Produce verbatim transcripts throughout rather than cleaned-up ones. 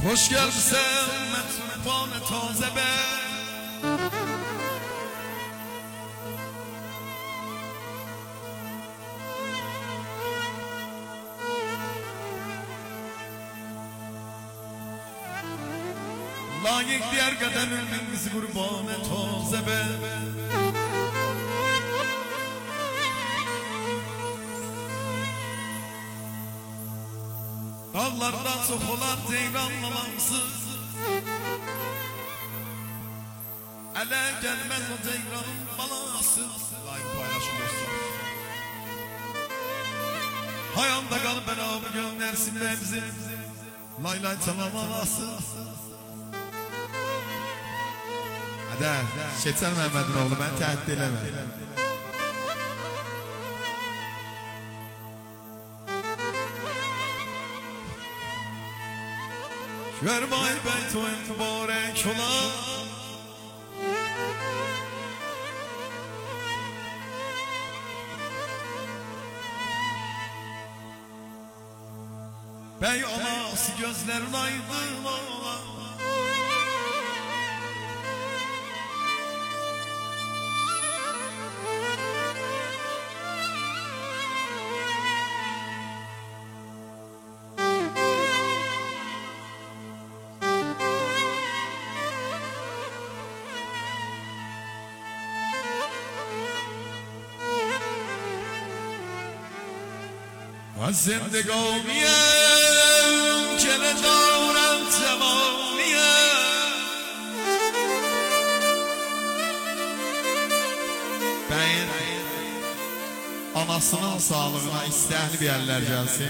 Hoş gelmişsin metropole taze be. Layık diğer kademimiz kurbane taze be. Dağlardan sokulan ceylan lalansız, ele gelmez o ceylanın balası. Layık paylaşılıyorsun. Hayanda kal beraber göndersin be bizi, lay lay çalamaması. Hadi Şeçer Mehmet'in oğlu, ben tehdit edemem. Şermay beyt o mübarek olan, bey anası gözlerin aydın olan, زندگانیم که ندارم زمانیم Bəyin anasının sağlığına istəkli bir əllər gəlsin.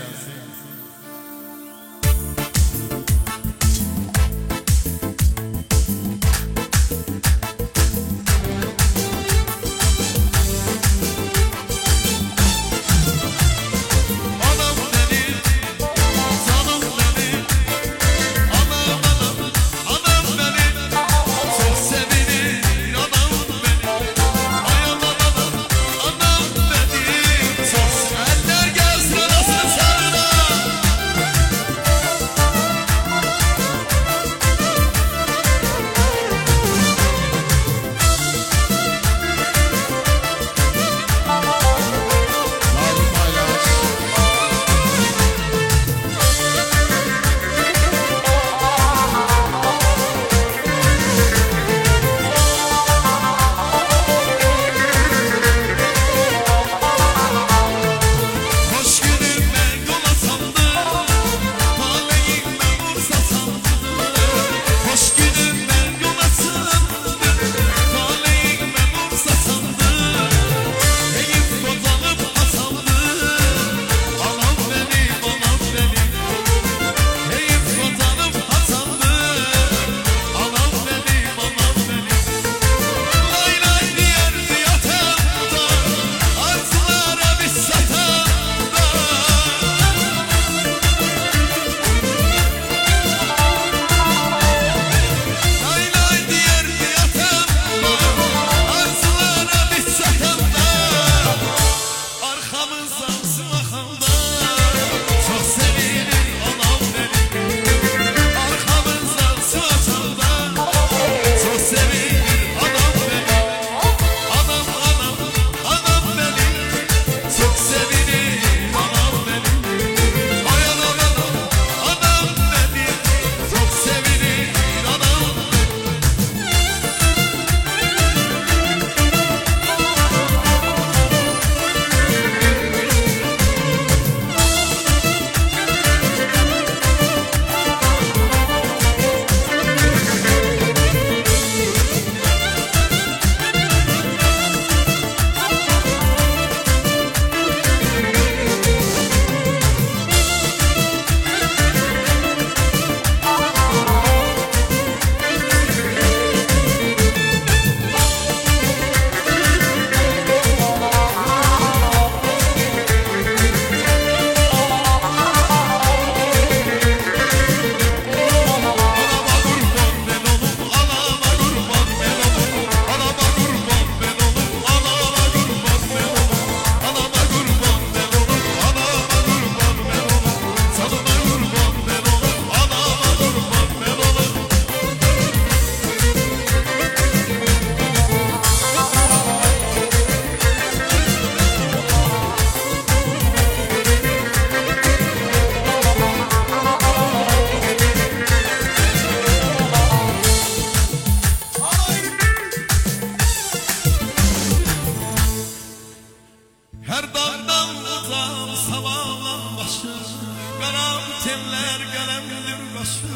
olacağım sabahlan başı. Qaram tellər qələmdir qaşı.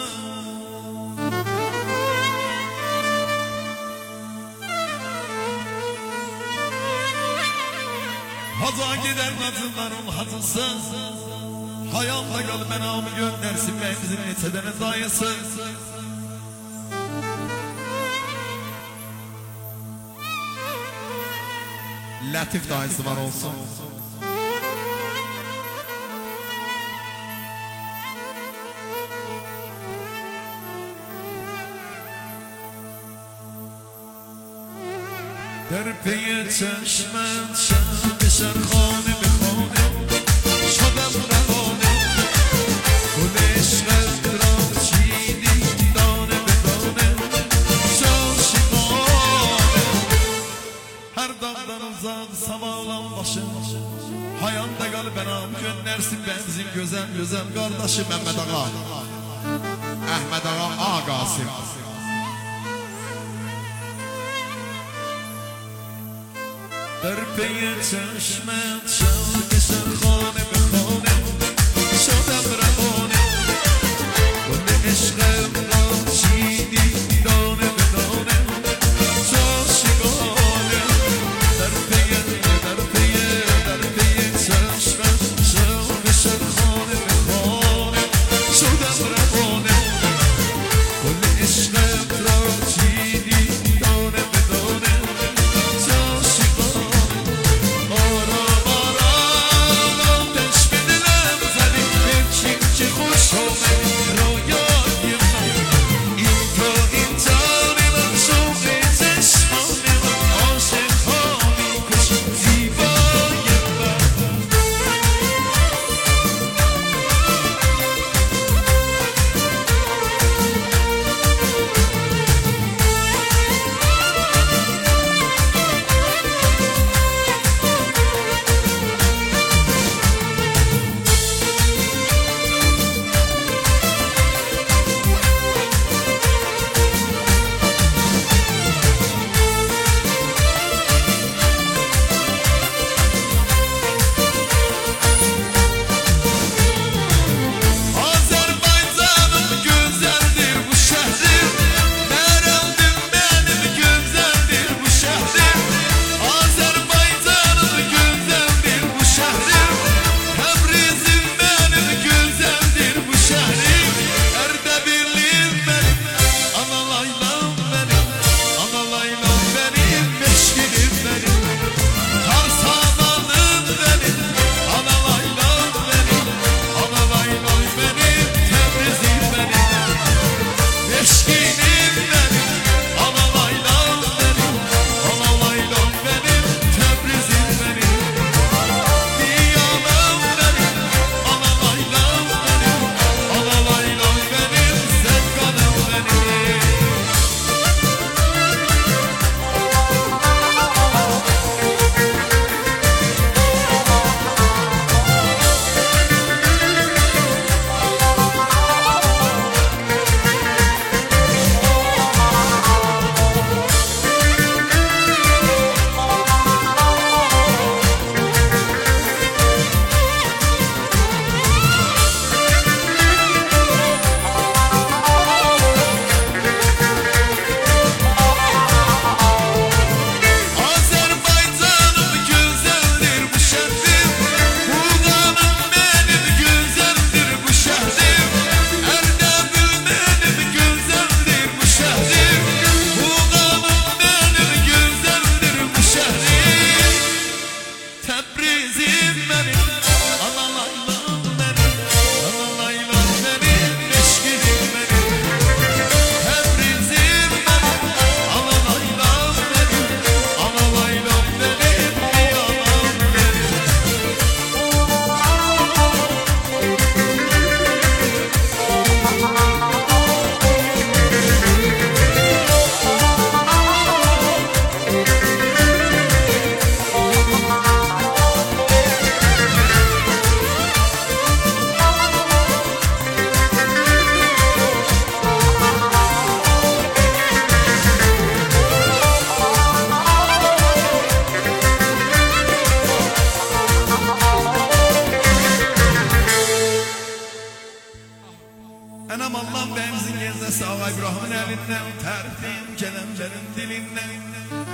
Haza gider kadınların hacısı. Hayalda kal benamı göndersin benzin etedene dayısı. Latif dayısı var olsun. در پی چشمت شب بشن خانه به خانه شدم روانه گل عشقت را چیدی دانه به دانه شاشقانه her dağdan uzak sabahlan başım hayanda kal benam göndersin benzin güzel güzel kardeşim Mehmet Ağa Ahmet Ağa Ağa Qasim در پی چشمت شب بشن خانه به خانه شدم روانه گل عشقم را چیدی دانه به دانه شاشقانه در پی در پی در پی چشمت شب بشن خانه به خانه شدم روانه گل عشقم را چیدی دانه به دانه شاشقانه آرام آرام gelmesi Ağa İbrahim'in elinden, terifleyim gelenlerin dilinden.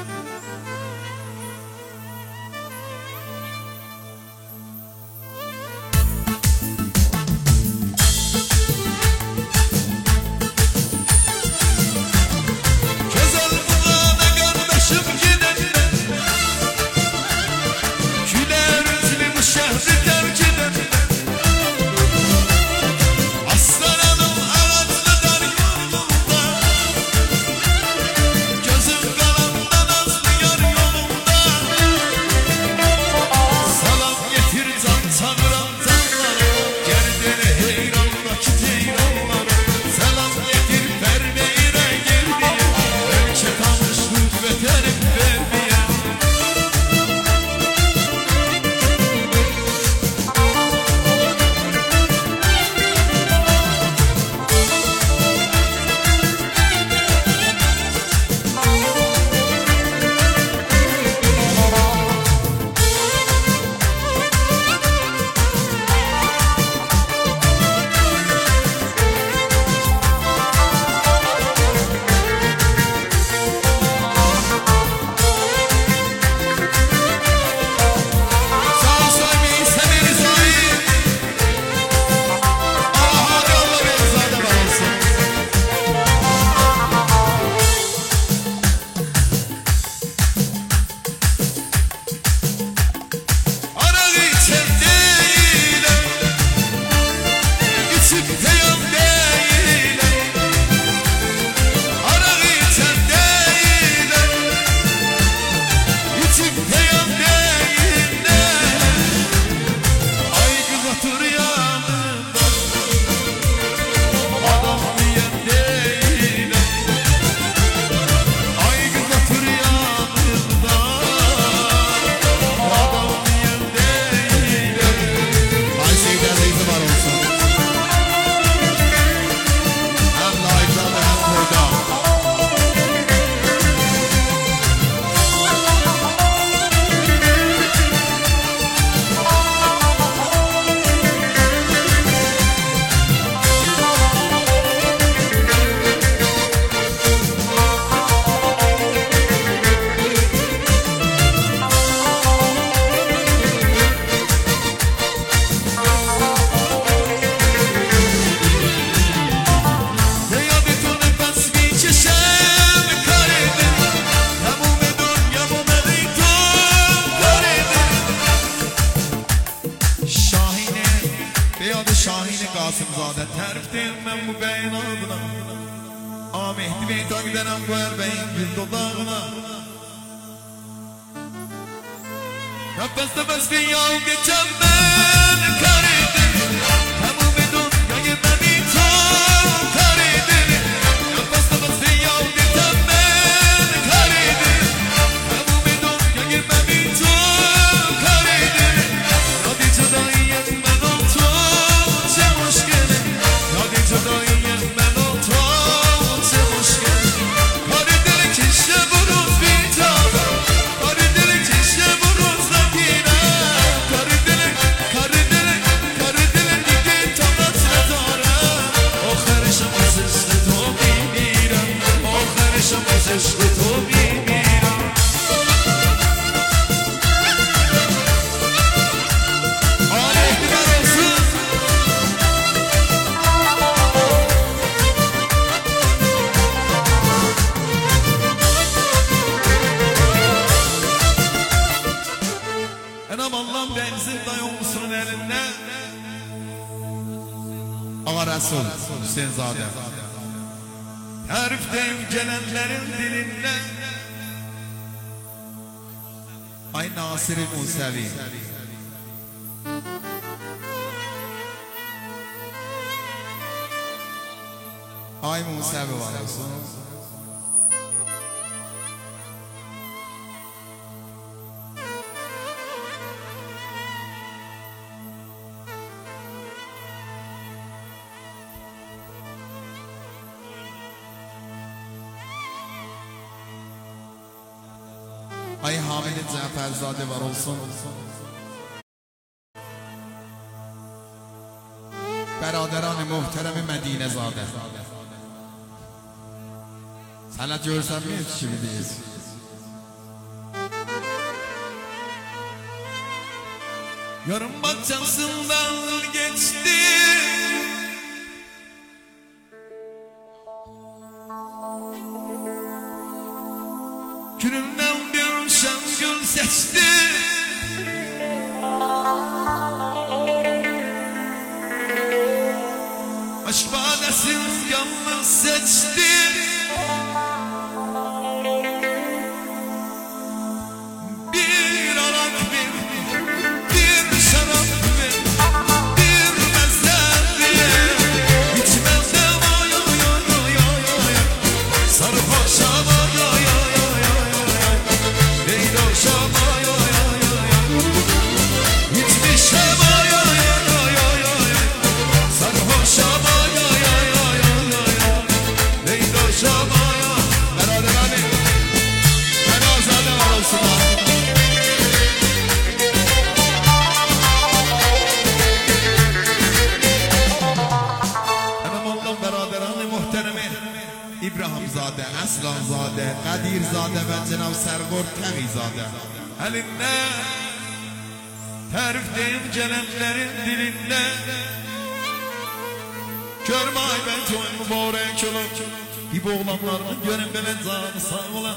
Qasımzadə tərifdəyim mən bu bəyin adına A Mehdi bəy taqdənəm bu ərbəyin gül dodağına Rəbbəstə bəsbin yav geçən mən kar edin Təmum edun yayı məni tam kar edin Rəbbəstə bəsbin yav geçən mən kar edin Təmum edun yayı məni tam kar edin Radice dayıyım mən oltum Ağa Rəsul Hüseynzadə Tərifdəyim gələnlərin dilindən Ay Nasir-i Musəvi Ay Musəvi var olsun Ay Hamid Cəfərzadə var olsun Bəradəran-ı Muhtərəm-i Mədinəzadə Hala görsem mi yetişimdeyiz? Yarım bahçesinden geçti, günümden bir şengül seçti. Aşk badesini yalnız seçti. Bir arak bir, bir şarap bir, bir mezzeviye. İçmezde vay oy oy oy oy, sarhoşa vay oy oy oy oy, leyloşa vay oy oy oy, içmişe vay oy oy oy oy, sarhoşa vay oy oy oy oy, leyloşa vay oy. Beraber hani ben azade olsun ha. İbrahimzade, Əslanzade, Qədirzade və Cənab Sərqor Təğizade. Əlində tərif deyim gələnlərin dilində, görmə ay ben toyun mübarək olub, bir boğlanlarını görün belə canı sağ ola.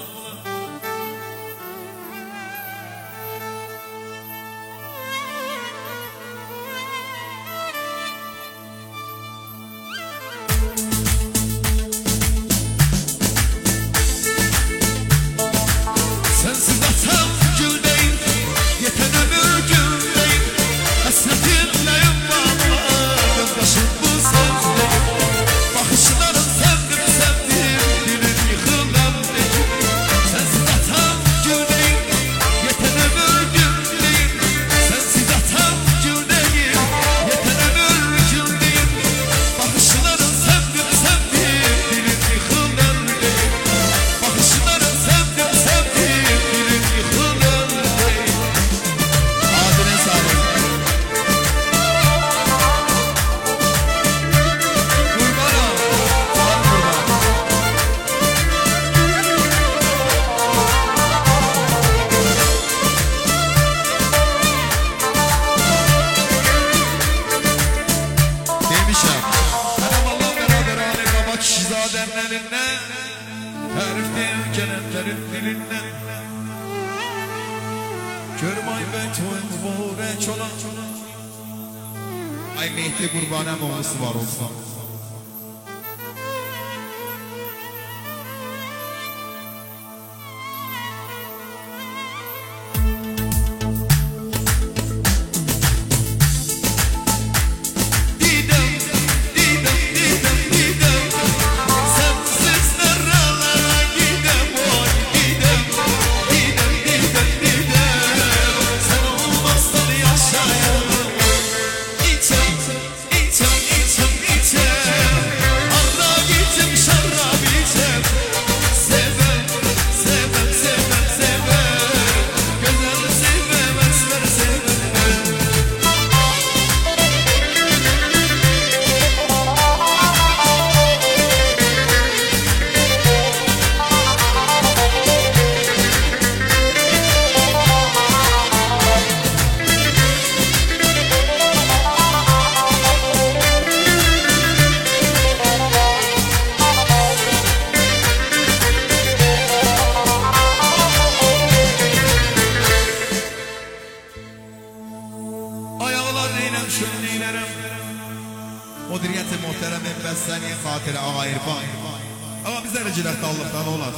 Ay Mehdi Qurbanəm oğlusu var olsun. Mudiriyeti muhterem Embessaniye Hatire Ağa İrfan. Ama bize recilet Allah'tan olar.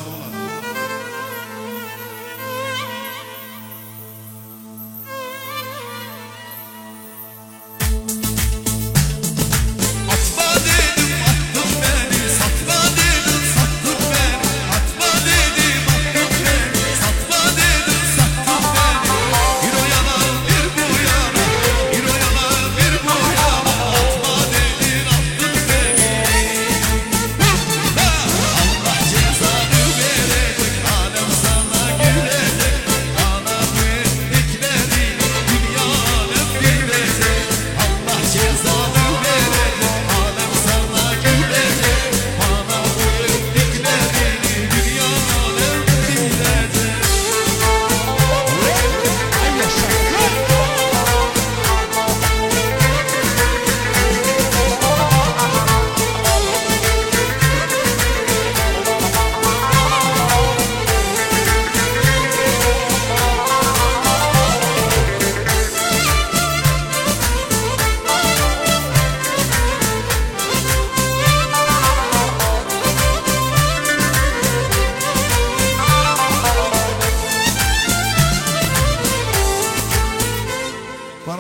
Allah cezanı ver.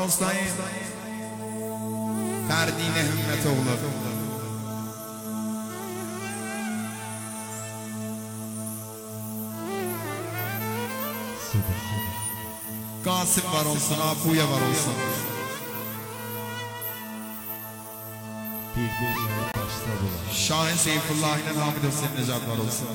Saroslayın Ferdine Hümmetoğlu Kasım var olsun, Apuya var olsun. Şahin Seyfullah ile Hamid Hüseyin Necat var olsun.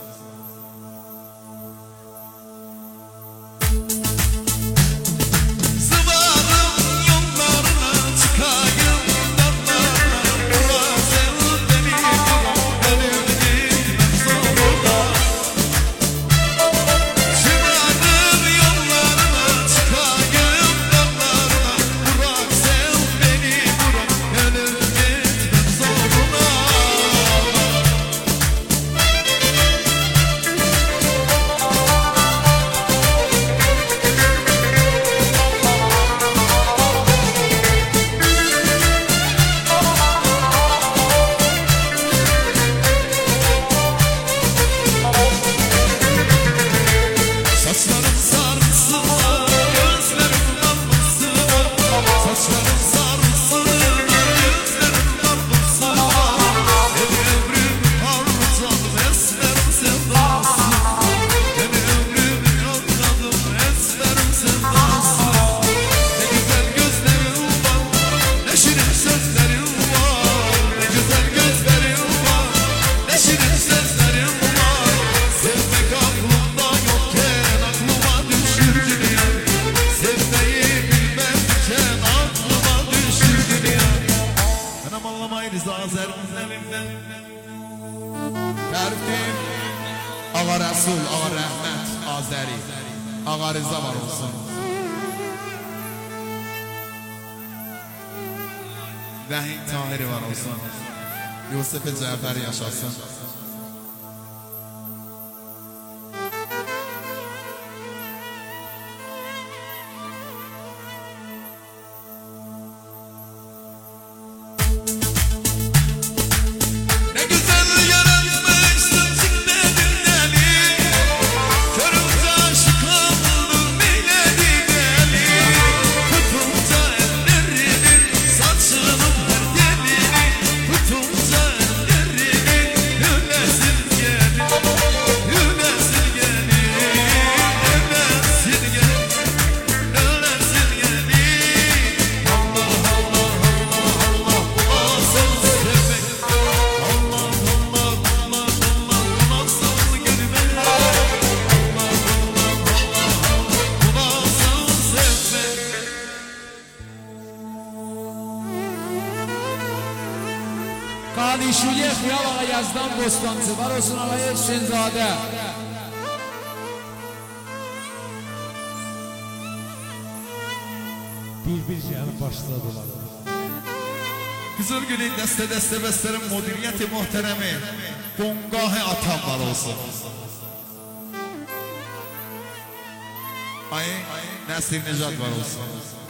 Tertip Ağa Resul, Ağa Rəhmət Azəri Ağa Rıza var olsun. Vəhin Tahiri var olsun. Yusuf Cəfər yaşasın. Kalişuye Xiyal Ağa Yazdan Bostancı var olsun Ağaya Hüseynzadə. Bir-bir gəlib başladılar. Güzel günün dəstə dəstə bəstərin modiriyyəti muhteremi Bongahı atam var olsun. Ay, Nəsir Necat var olsun.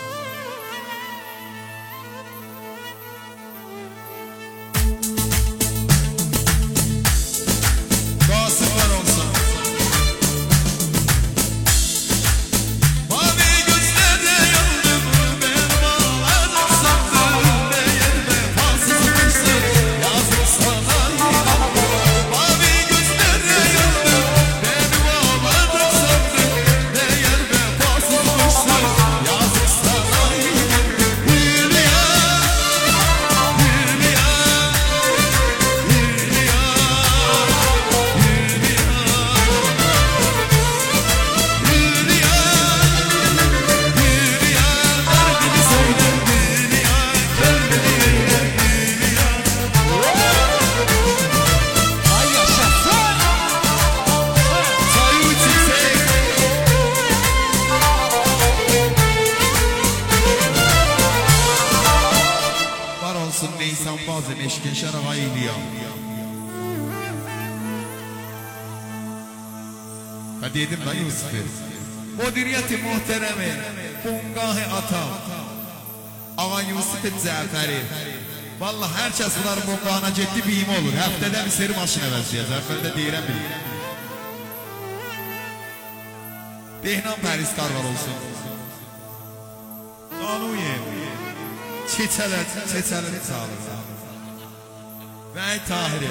Neysan bazı meşkin şarağa iyiliyor. Ben dedim ben Yusuf'u. Mudiriyeti muhteremi Bongahı atam Ağa Yusuf Cəfəri. Vallahi herkes bunların Bongahına ciddi bir ima olur. Həftədə bir seri maşın əvəzləyəcək. Cəfərdə deyirəm bir. Dehnam Pəriskar var olsun. Qanuya Çeçələr, çeçələr çalır. Bəy Tahiri.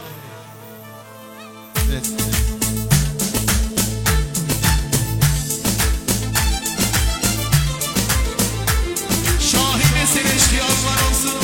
Şahine senin eşkıyalar olsun.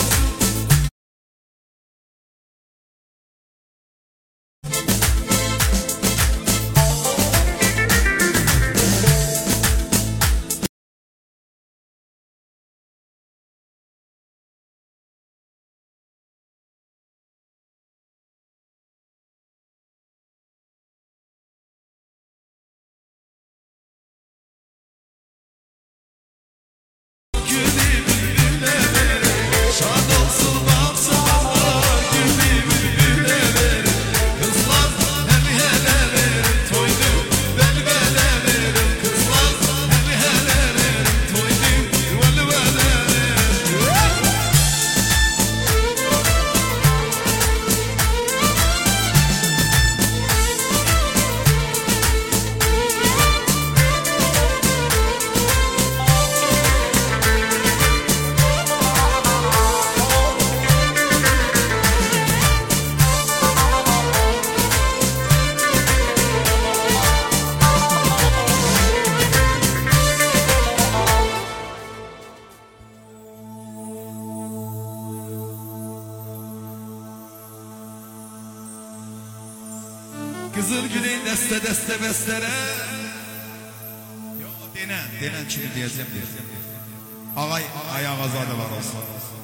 Kızıl Güney deste deste bestere. Yo denen, denen kimi diyeceğim diyeceğim. Ağay ayağı azadı var olsun.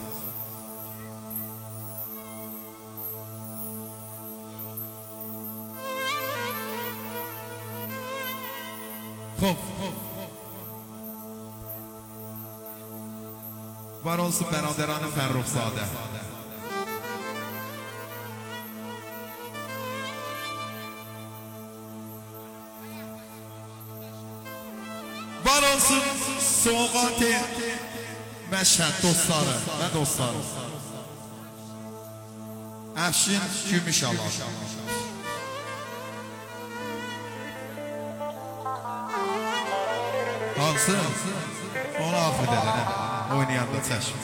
Hop hop. Var olsun beraderanı Ferruhzade. Var olsun Soğati Məşhəd dostları və dostları. Əfşin Gümüş alar. Hansı? Onu affı dedin, oynayanda çəşm.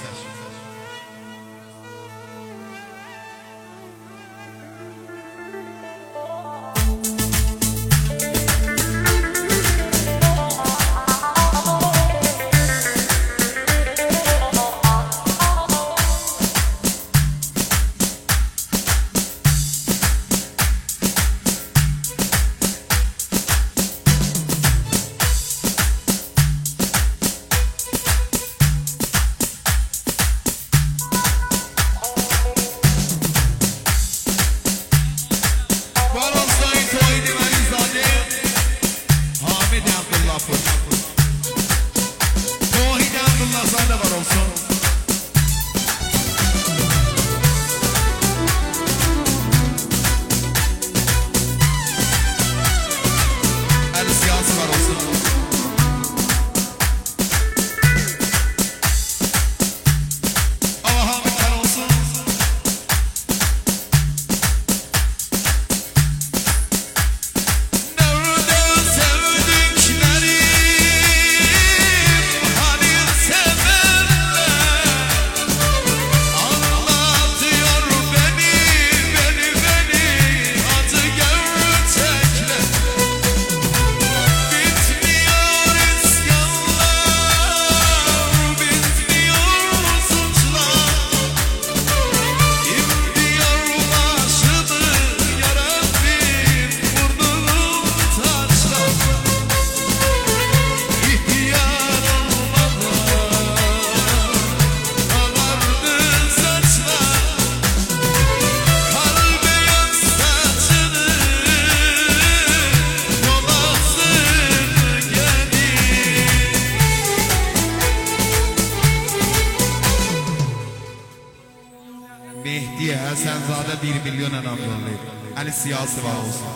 Mehdi Həsənzadə bir milyon ənam yollayıb. Əli siyasi var olsun.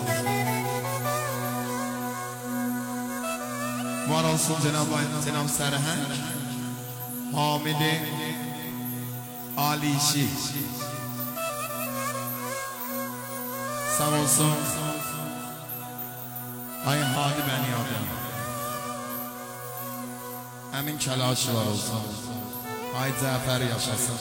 Var olsun Cenab-ı Cenab Sərhəng, Hamidi, Alişi. Sağ olsun. Ay Hadi bəni yadım. Əmin Kəlaşı var olsun. Ay Cafer yaşasın.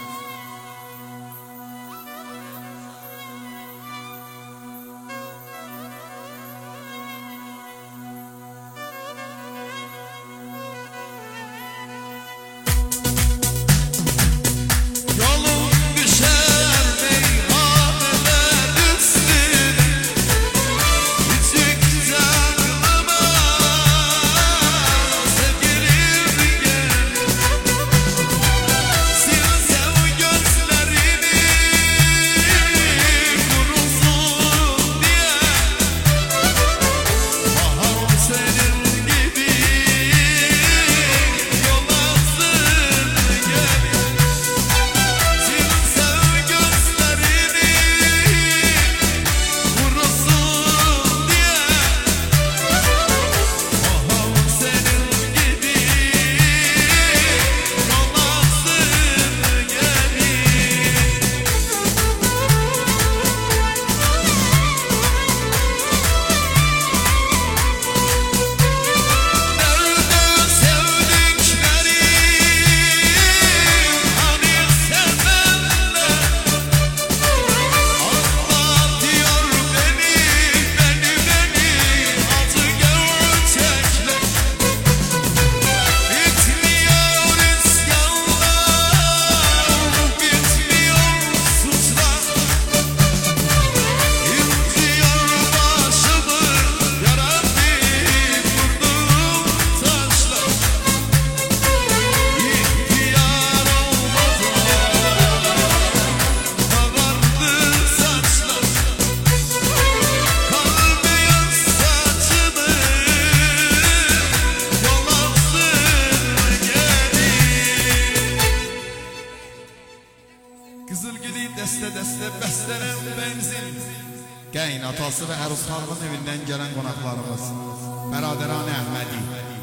Gəyin atası və Əruz xanımın evindən gələn qonaqlarımız Bəraderan Əhmədi.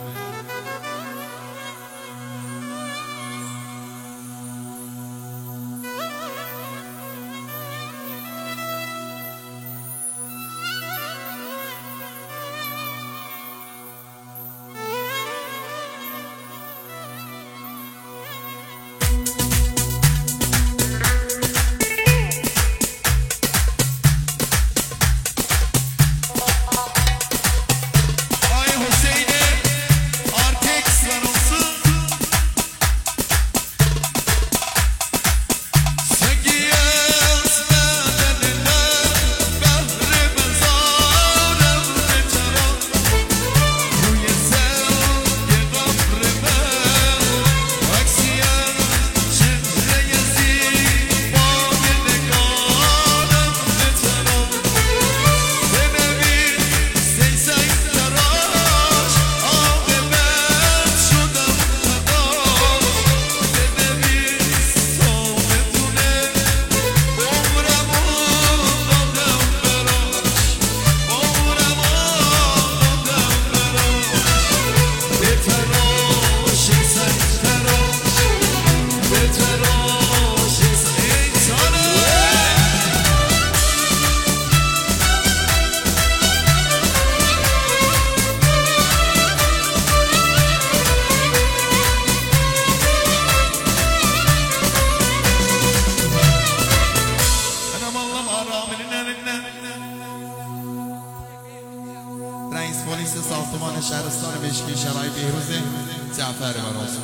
رئیس پلیس ساختمان شهرستان مشکی شرای بهروز جعفر براز.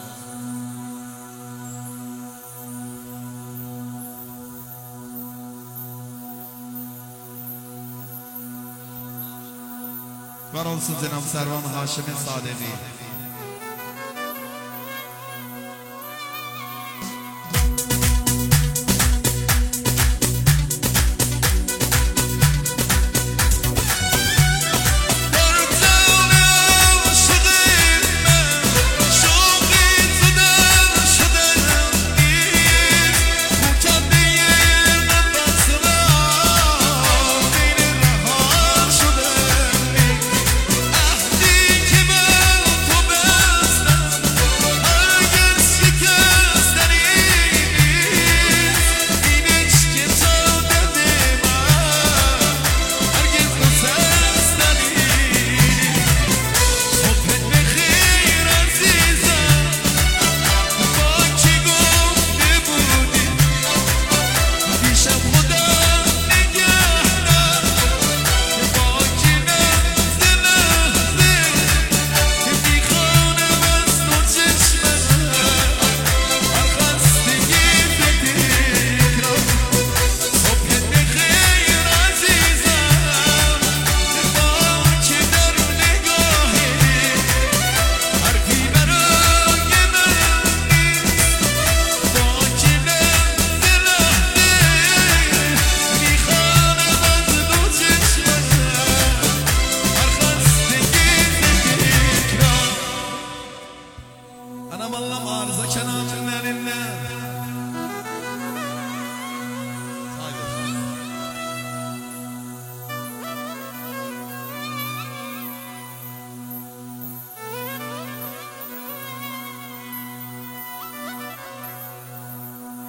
براز جناب سروان هاشم صادقی. Ahdi ki ben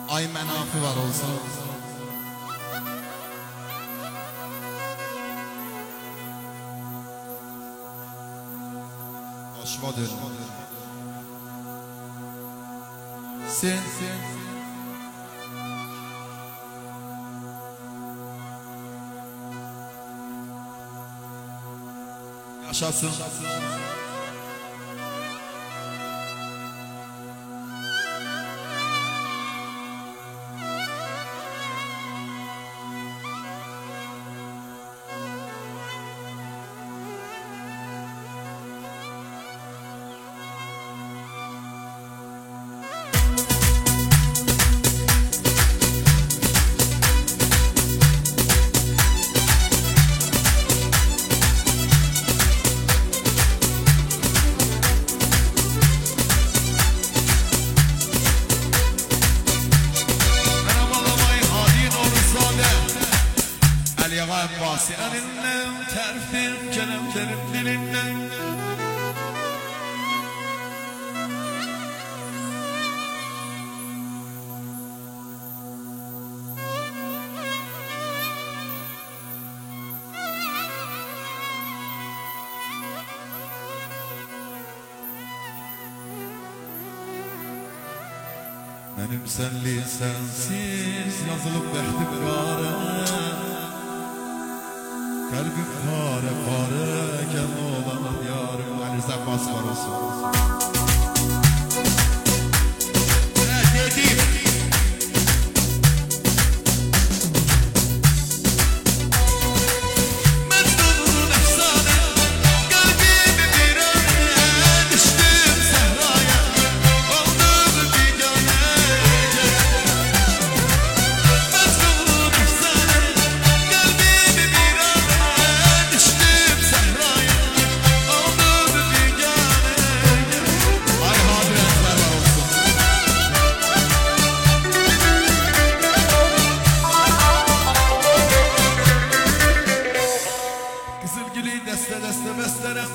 Ay mənafı var olsa. Aşva dön. Sen, sen. Yaşasın. Seninle terfim kelamlerim dilinden. Benim senli sensiz yazılıp behdim kara. Kalbim pare pare gel olan yarım Ali Zabbas var olsun. Ne dedim? Mecnun'un efsane kalbimi bir an düştüm sahraya oldum bigane. Mecnun'un efsane kalbimi bir an düştüm sahraya oldum bigane. Ay hadiretler var olsun. Kızılgülü deste deste beslerem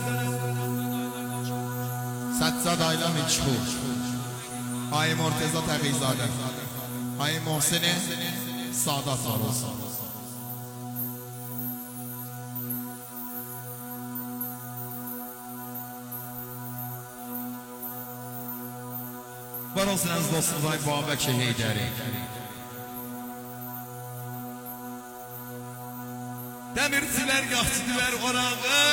Səccadayla meçhul Ay Morteza Təqiyzadə Ay Mohsini Sadat var olsun. Var olsun əziz dostumuz Ay Babək Heydəri. Demirciler, gahçıdiler orağı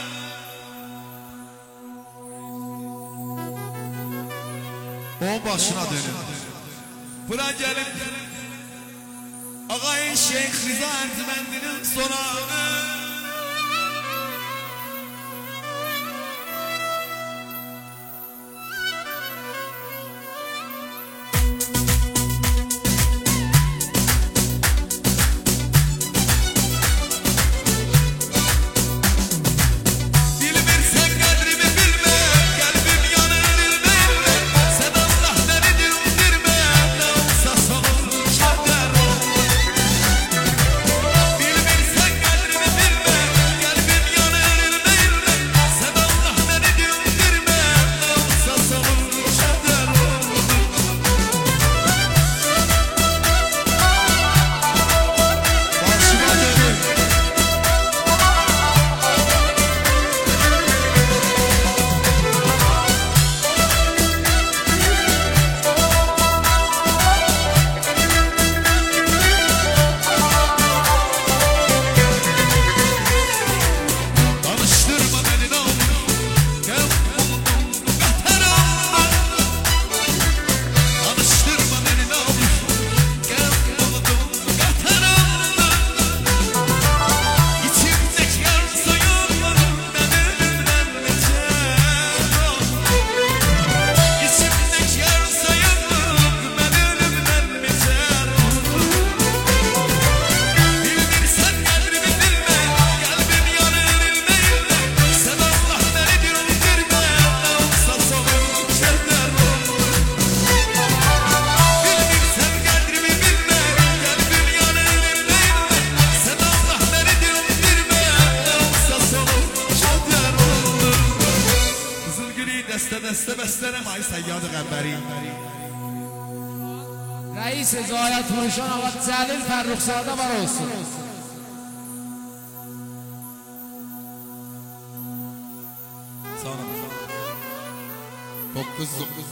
O başına dönün. Bura gelip Ağay Şeyh Rıza Ercümendi'nin sonağı deste deste beslerem ay Seyyad-ı Qəmberi. Reis Zayat Furuşan Ağa Cəlil Fərruxzadə var olsun. Sağ olun. Dokuz dokuz.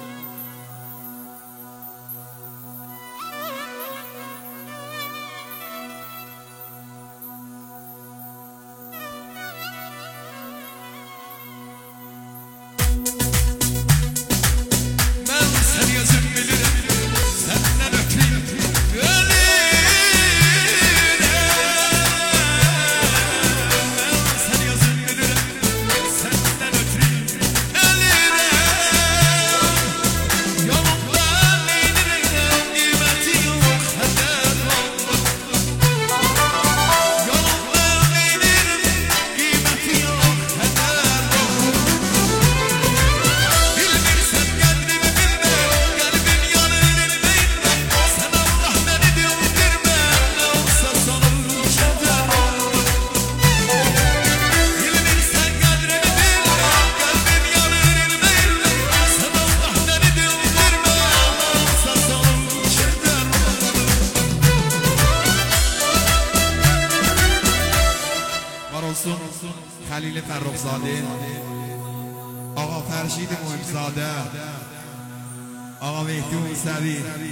Xəlil Fərruxzadə, Ağa Fərşid Muhibzadə, Ağa Mehdi Musəvi,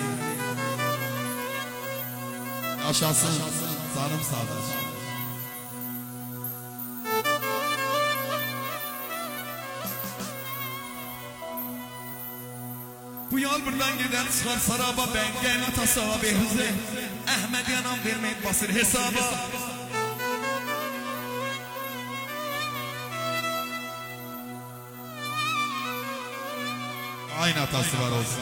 yaşasın canım sadır. Bu yol buradan gider çıxar saraba, ben gel atası Ağa Behruze, Əhməd yanam vermeyip basır hesaba. Aynı hatası var olsun.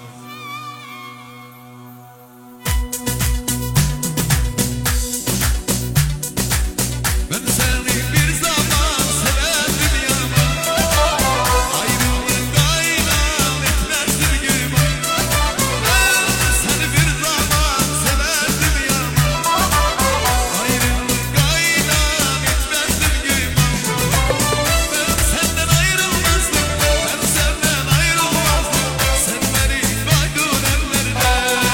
Ben seni bir zaman severdim yanıma, ayrılığın kaynan etmezdim güma. Ben seni bir zaman severdim yanıma, ayrılığın kaynan etmezdim güma. Ben senden ayrılmazdım, ben senden ayrılmazdım. Sen beni koydun ellerine.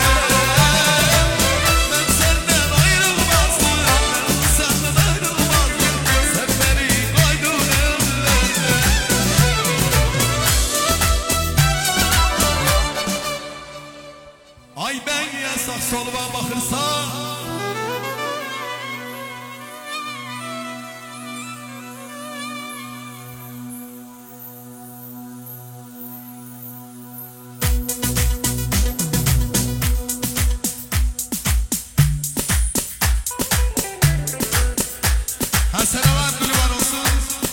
Ben senden ayrılmazdım, ben senden ayrılmazdım. Sen beni koydun ellerine. Ay ben yasak soluma bakırsam, Hasan Ağa Gülü var olsun.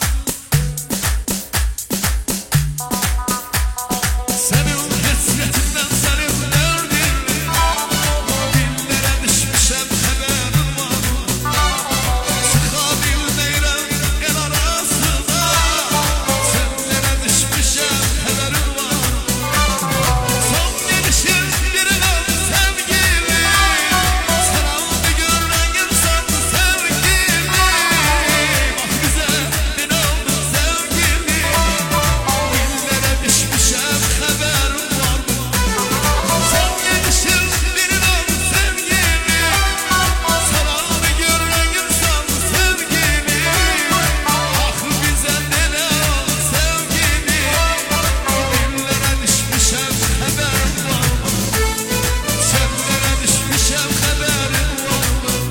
Senin hasretinden sarıp dördüm, dillere düşmüşem haberim var. Çıkabilmeyrem el arasına, senlere düşmüşem haberim var. Son gelişin birine sevgili, sarıldı gören insan sevgili. Bak bize ben oldum sevgili, dillere düşmüşem haberim var. Son gelişin birine sevgili, sarıldı gören insan sevgili. Ah bize ne oldu sevgili, dillere düşmüşem haberim var. Senlere düşmüşem haberim var.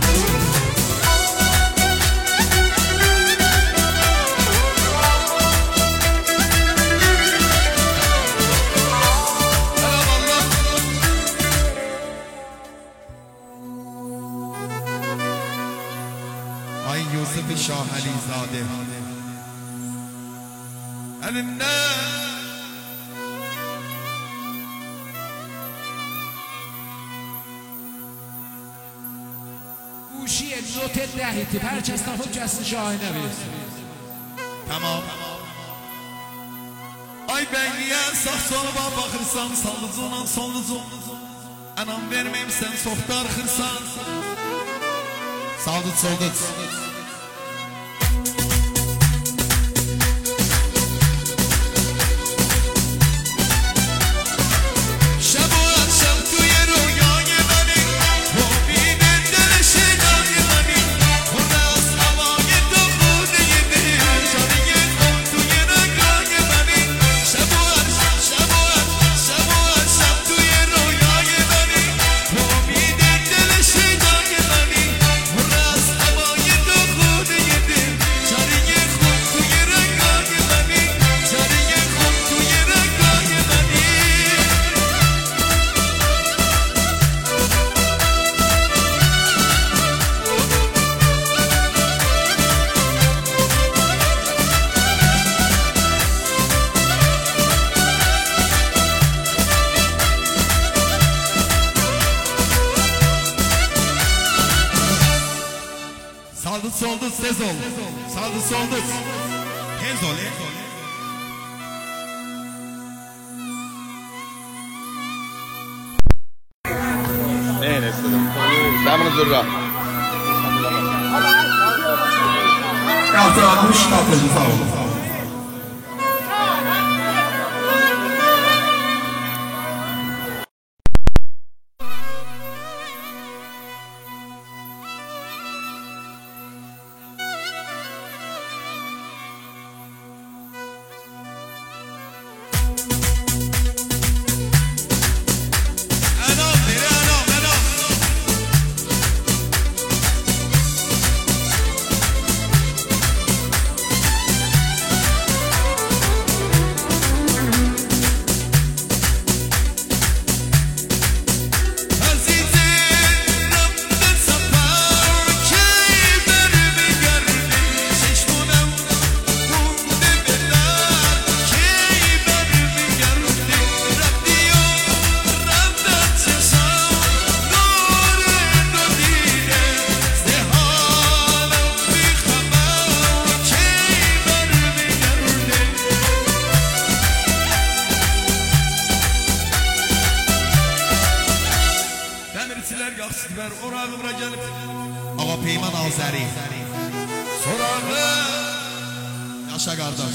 Eyvallah. Ay Yusuf Şah Alizade, elinden Uşiye notet dəhitib, hər kəs tapıb gəlsin şahinə versin. tamam. Ay ben niye sağ soluma bakırsan, sallıcına sollucun. Anam vermeyim sen sohtar kırsan. Saldıç solduç. Şabu akşam tuye solduz tez ol. Sağdı solduz. Tez ol. Ne ne istedim? Sen bunu zırra. Yaptı altmış tatlıcı sağ olun. Ağa Peyman Azəri Sorağı Yaşa qardaş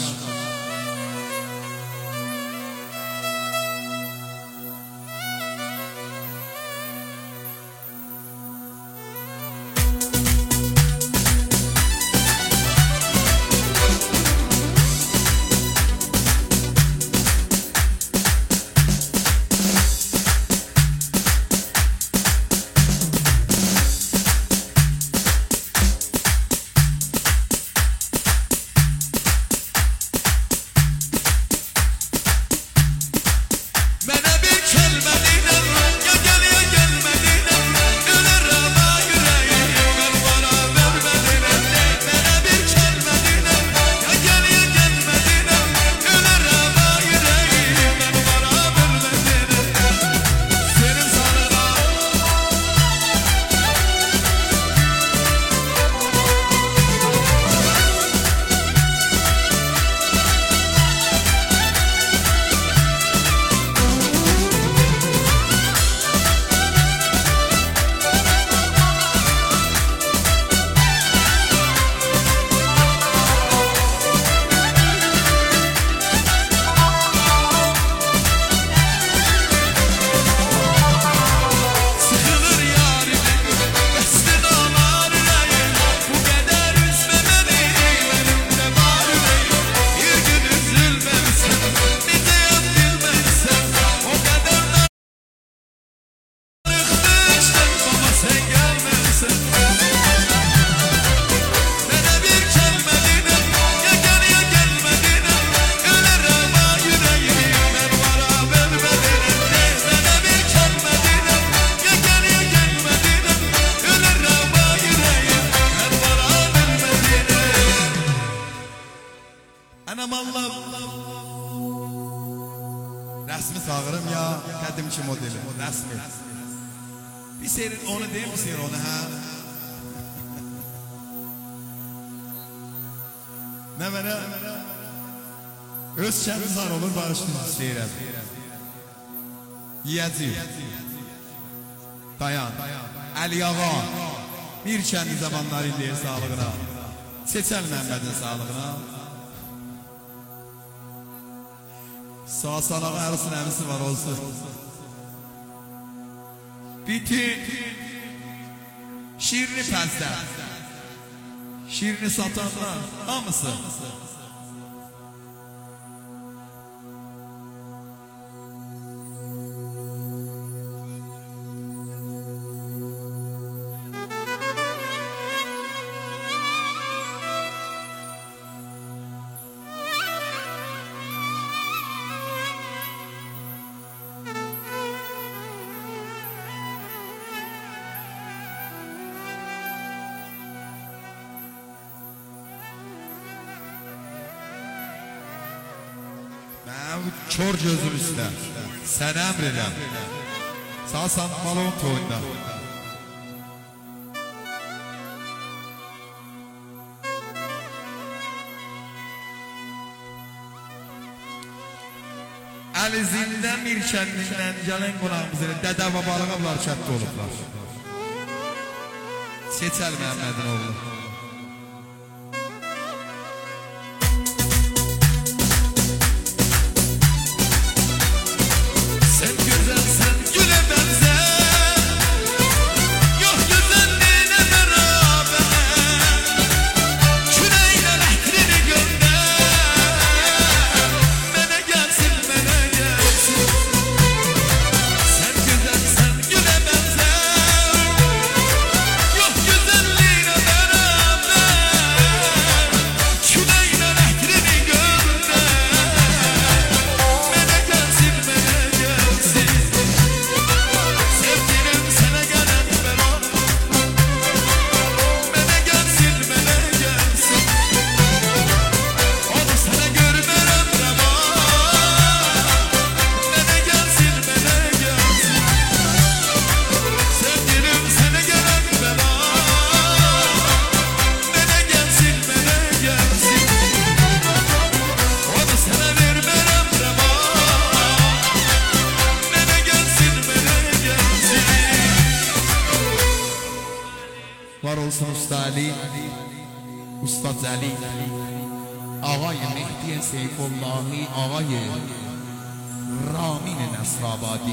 Anam Allah Resmi sağırım ya qədimki modeli Resmi Bir serin onu değil bir serin onu ha Ne mənə Öz kəndi zar olur barışını istəyirəm Yiyəcək Dayan Əli Ağa Bir kəndi zamanları illəyir sağlığına Seçəl Məhəmmədin sağlığına Sağ salağı arasın əmisi var olsun Bütün Şirini pəzlər Şirini satanlar Hamısı Çor gözüm üstə Sənə əmr edəm Sağsan balon toyunda Əlizindən bir kəndindən gələn qonağımız elə dədə babalığa bunlar kətdə olublar. Seçəl Məhəmmədin oğlu. Var olsun Usta Ali, Usta Zeli, Ağay Mehdi Seyfullahi, Ağay Ramin Nesrabadi.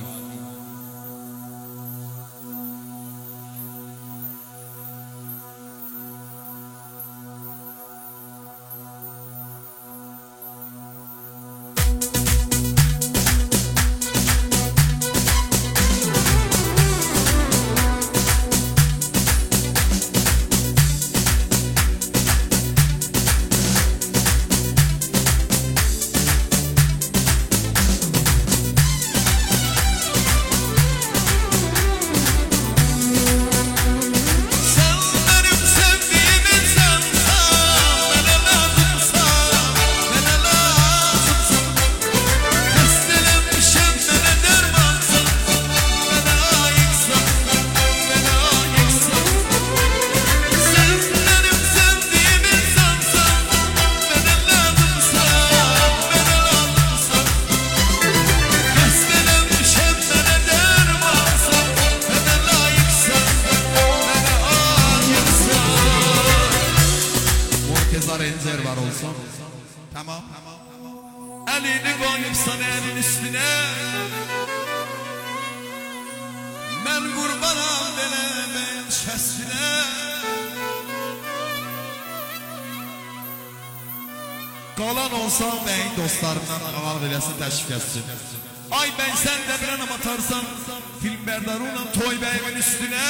Enzer var olsun. Tamam. Elini koyup sana elin üstüne, ben kurbanam delemeyin şesine. Kalan olsa beyin dostlarından amal veresin, teşvik etsin. Ay ben sen de bir anam atarsan, film berdarıyla toy beyimin üstüne.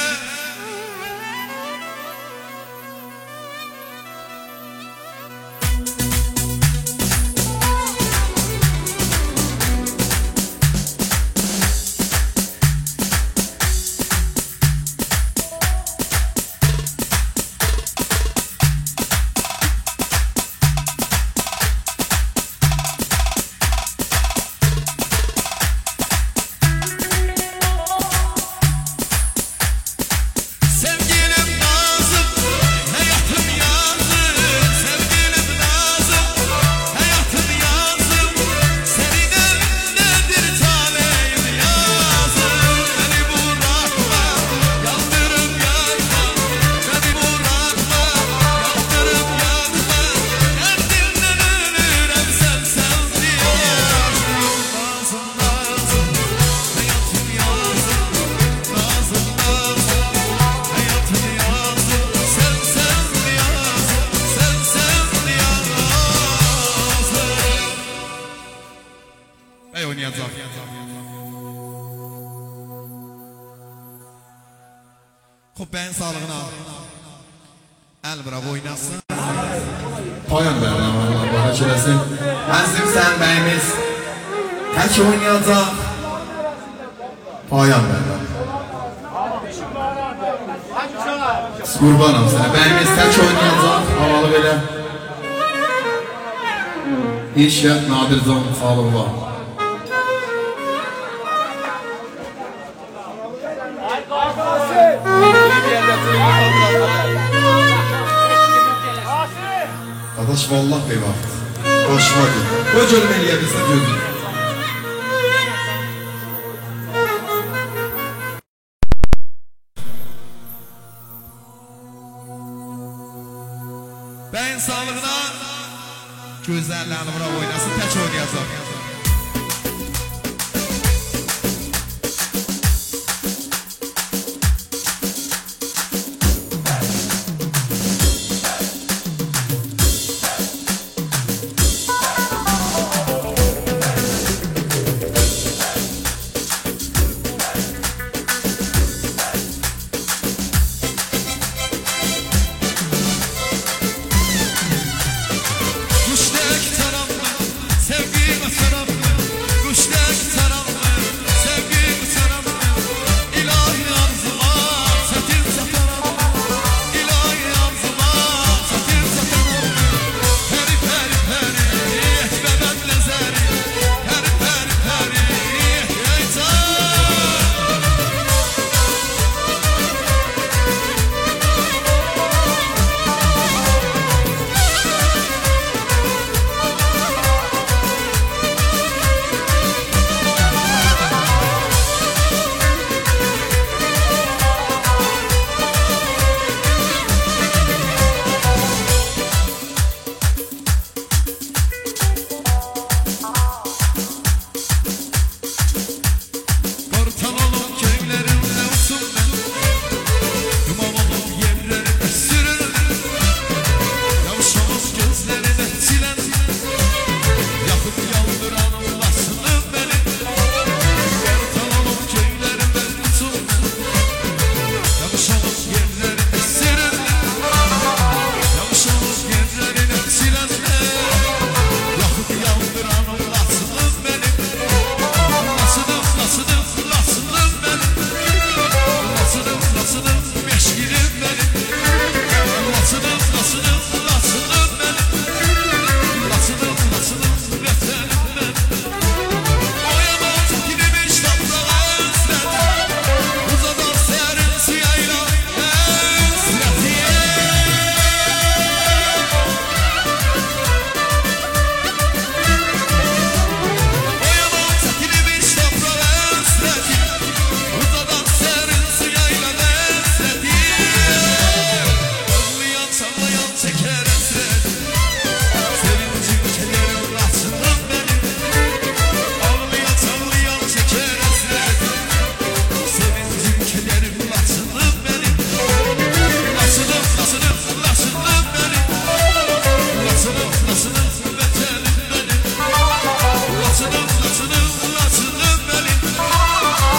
Oynayacak. Xop ben sağlığına el bırak oynasın. Payan ben Allah bana çilesin. Əzim sen beyimiz tek oynayacak. Payan ben. Kurbanım sana beyimiz tek oynayacak. Havalı böyle. İş yap nadir zon sağlığı var. Arkadaş vallahi bir vakit. Boş vakit. O görmeliye bize gözüm. Bəyin sağlığına gözəllərini bura oynasın, tək oynayacaq.